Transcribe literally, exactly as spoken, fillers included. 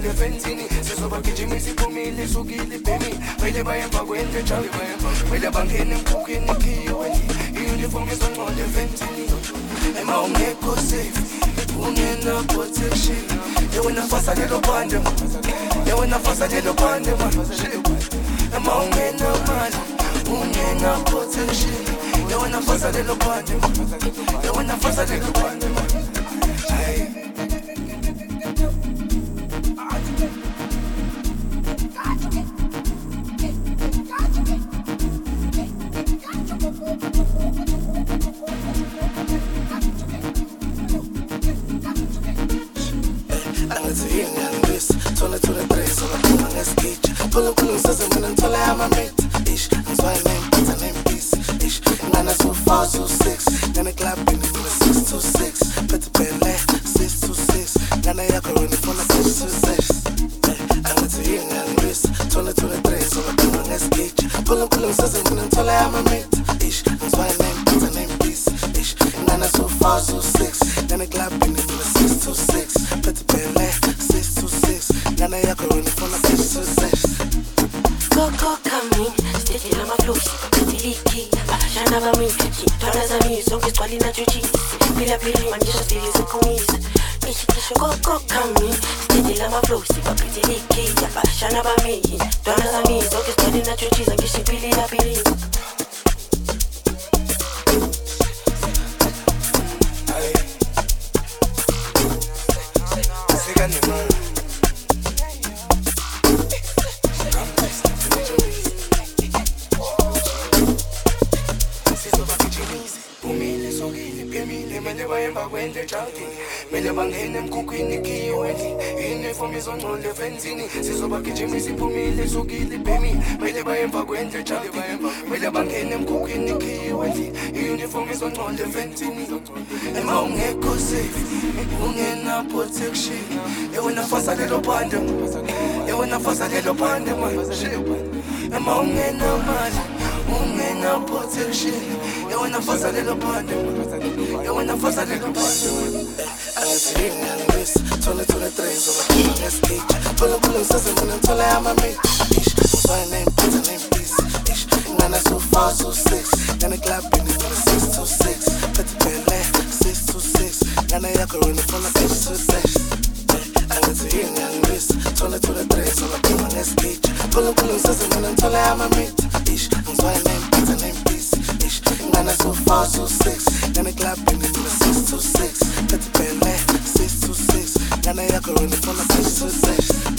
ngqondo efensini sizobagijima isiphumile isukile ibhemi vele bayemva kwento ejali vele bangena emkhukhwini ikhiwe i-uniform izongqondo efensini ema ungekho safe ungena protection yewena fasa lelo bande yewena fasa lelo bande ema ungena mali ungena protection yewena fasa lelo bande yewena fasa lelo bande hey. twenty twenty-three, so I'm doing this skate. Pull up, pull up, says I'm gonna tell I'm a mate. Ish, that's why I name, that's a name piece. Ish, nine so four, so six. Then I clap in the six to six. Put the pen left, six to six. Then I go in the phone, six to six. I'm gonna tell you, I'm this. twenty twenty-three, so I'm doing this skate. Pull up, pull up, says I'm gonna tell I'm a mate. Ish, that's why I name, that's a name piece. Ish, nine so four, so six. Then I clap in the six to six. Put the pen left. Nana yako unifuna pesa sasa Coco coming Steady na maflow Katiliki Shana ba mi Twana za mi Songi swali na chuchi Pila pili Manisha stili za kumisa Ishi kisho Coco coming Steady na maflow Katiliki Shana ba mi Twana za mi Songi swali na chuchi Zangishi pili ya pili Sigani man mele bayemba kwente jalting mele bangena emkhukhwini ikhiwe i-uniform izongqondo efensini sizobagijima isiphumile isukile ibhemi mele bayemba kwente jalting mele bangena emkhukhwini ikhiwe i-uniform izongqondo efensini ema ungekho safe ungena protection yewena fasa lelo bande yewena fasa lelo bande ema ungena mali ungena protection yewena fasa lelo bande yewena fasa lelo bande angisini angis twenty twenty-three so I'm doing this skate pull up pull up says I'm gonna tell her I'm a mate ish that's why I name that's a name piece ish nana so four so six then I clap in it six to six put the pen left six to six nana yako in the phone six to six angisini angis twenty twenty-three so I'm doing this skate pull up pull up says I'm gonna tell her I'm a mate ish that's why I name that's a name piece ish nana so four so six then I clap in it six to six put the pen left six to six nana yako in the phone six to six